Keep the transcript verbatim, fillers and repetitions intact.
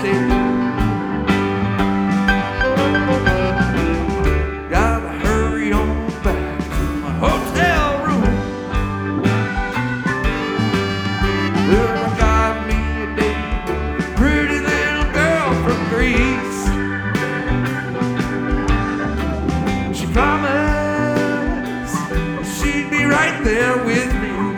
stay. Gotta hurry on back to my hotel room. Well, I got me a date with a pretty little girl from Greece. She promised she'd be right there with me.